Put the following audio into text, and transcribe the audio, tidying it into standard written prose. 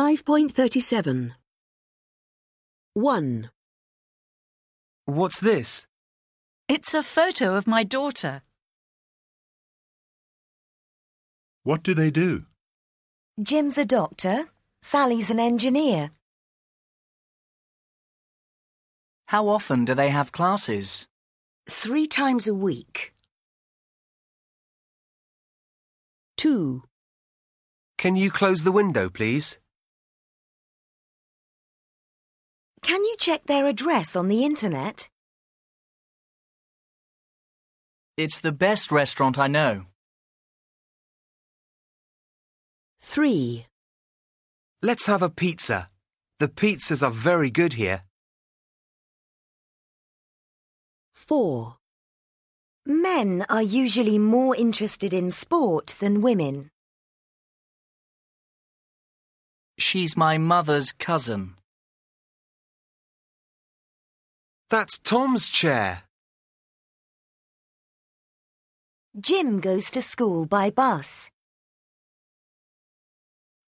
5.37. 1. What's this? It's a photo of my daughter. What do they do? Jim's a doctor. Sally's an engineer. How often do they have classes? 3 times a week. 2. Can you close the window, please? Can you check their address on the internet? It's the best restaurant I know. 3. Let's have a pizza. The pizzas are very good here. 4. Men are usually more interested in sport than women. She's my mother's cousin. That's Tom's chair. Jim goes to school by bus.